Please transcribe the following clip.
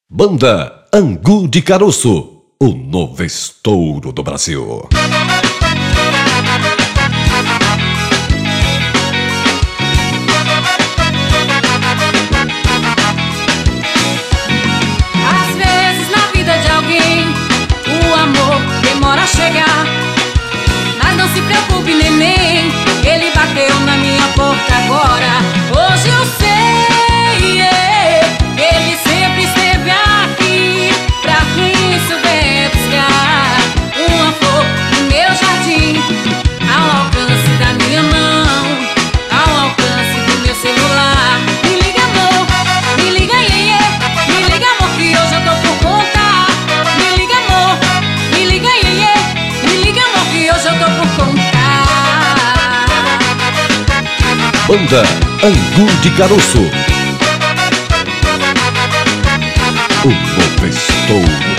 Banda Angu de Caroço, o novo estouro do Brasil. Às vezes na vida de alguém o amor demora a chegar, mas não se preocupe, neném, ele bateu na minha porta agora. Hoje eu sei, ele sempre esteve aqui pra quem souber buscar uma flor no meu jardim, ao alcance da minha mão, ao alcance do meu celular. Me liga, amor, me liga, iê, me liga, amor, que hoje eu tô por conta. Me liga, amor, me liga, iê, me liga, amor, que hoje eu tô por conta. Banda Angu de Caroço, o novo estouro.